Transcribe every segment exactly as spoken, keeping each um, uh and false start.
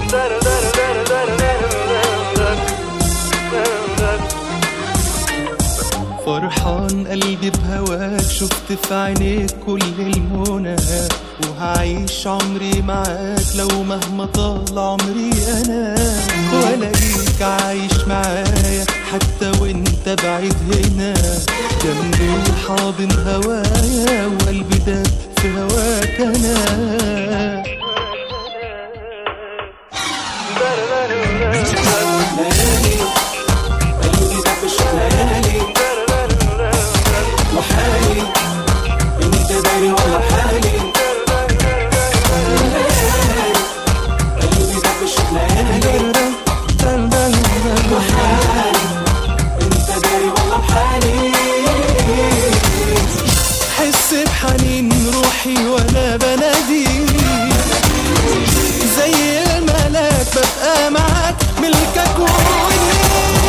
فرحان قلبي بهواك، شفت في عينيك كل المنى، وهعيش عمري معاك لو مهما طال عمري انا، والاقيك عايش معايا حتى وانت بعيد هنا، جنبي حاضن هوايا وقلبي داب في هواك انا. وحالي انت داري والله حالي، قلبي ده في شغلاني، وحالي انت داري والله بحالي. حس بحنين روحي وانا بناديك، زي الملاك ببقى معاك ملكك ووليك.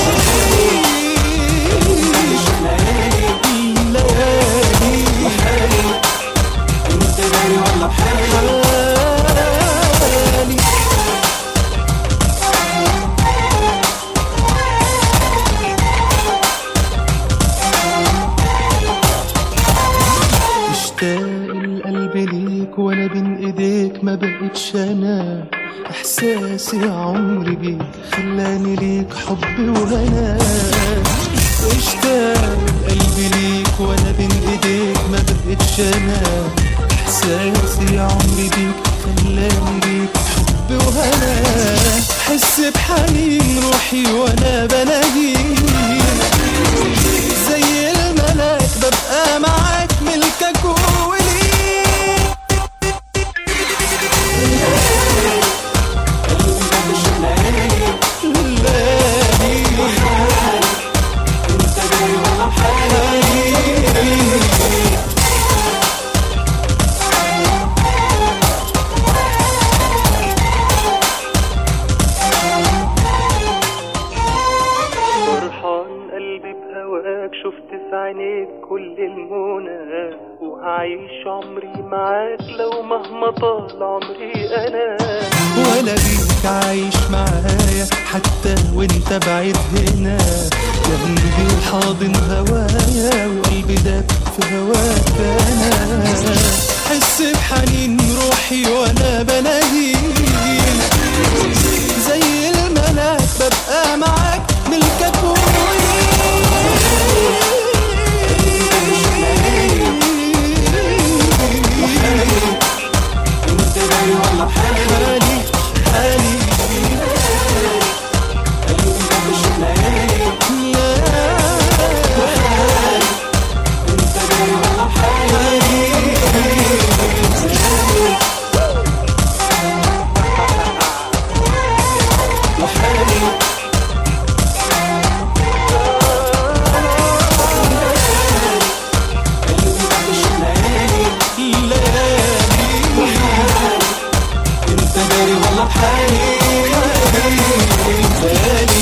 القلب ليك وانا بين ايديك ما بقتش انا، احساسي عمري بيك خلاني ليك حب وهنا. اشتاق القلب ليك وانا بين ايديك ما بقتش انا، احساسي عمري بيك خلاني ليك حب وهنا. حس بحنين روحي وانا بناديك، زي الملاك ببقى معاك ملكك ووليك. شفت في عينيك كل المنى، وهعيش عمري معاك لو مهما طال عمري انا، ولا بيك عايش معايا حتى وانت بعيد هنا، جنبي حاضن هوايا وقلبي داب في هواك انا. حس بحنين روحي وانا بناديك، زي الملاك ببقى معاك ملكك ووليك. انت داري والله بحالي، حالي قلبي ده في شغلاني، وحالي انت داري والله بحالي. وحالي والله بحالي.